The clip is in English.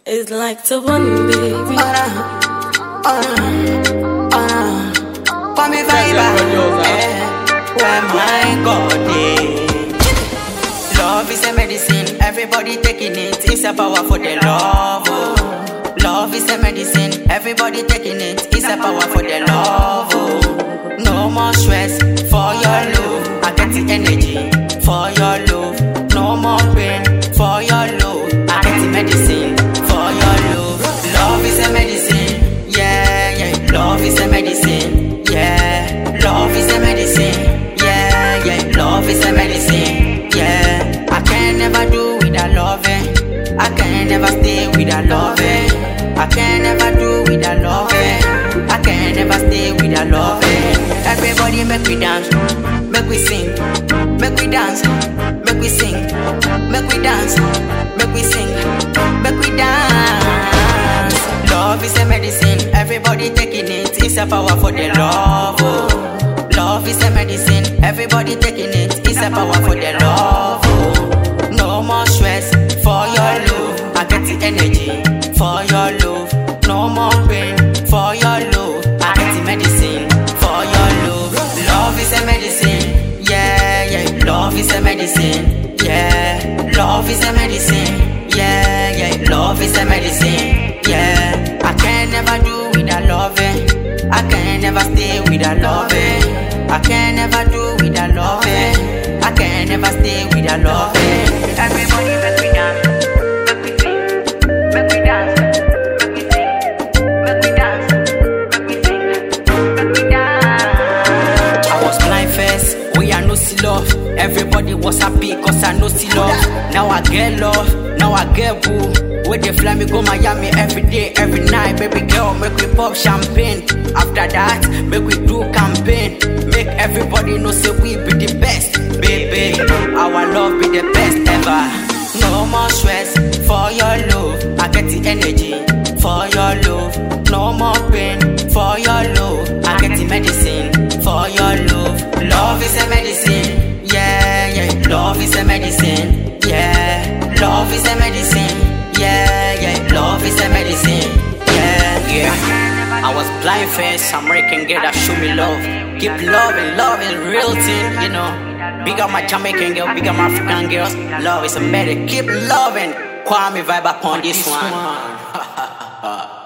It's like to one baby. For me vibe, where my God is. Love is a medicine, everybody taking it. It's a power for the love. Oh. Love is a medicine, everybody taking it. It's a power for the love. Oh. No more stress for your love. I get the energy for your love. No more pain for your love. I get the medicine for your love. Love is a medicine, yeah, yeah. Love is a medicine, yeah. Love is a medicine, yeah, yeah. Love is a medicine, yeah. I can never do without loving. I can never stay without loving. I can never do without loving. I can never stay without loving. Everybody make we dance, make we sing, make we dance, make we sing, make we dance, make we sing, make we dance. Love is a medicine, everybody taking it. It's a power for the love. Oh. Love is a medicine, everybody taking it. It's a power for the love. Oh. No more stress for your love. I get the energy for your love. No more pain for your love. I get the medicine for your love. Love is a medicine, yeah, yeah. Love is a medicine, yeah. Love is a medicine, yeah, yeah. Love is a medicine, yeah. I can never do without loving. I can never stay without loving. I can never do without loving. I can never stay without loving. Everybody make me dance, make me sing, make me dance, make me sing, make me dance, make me sing, make me dance. I was blind first, we are no see love. Everybody was happy cause I no see love. Now I get love, now I get boo. Where they fly me go Miami every day, every night. Baby girl, make we pop champagne. After that, make we do campaign. Make everybody know say we be the best. Baby, our love be the best ever. No more stress for your love. I get the energy for your love. No more pain for your love. I get the medicine for your love. Love is a medicine, yeah, yeah. Love is a medicine, yeah. Love is a medicine. Yeah, yeah, love is a medicine. Yeah, yeah. I was blind first, American girl that show me love. Keep loving, love is real thing, you know. Big up my Jamaican girl, big up my African girls. Love is a medicine. Keep loving. Kwame vibe upon this one.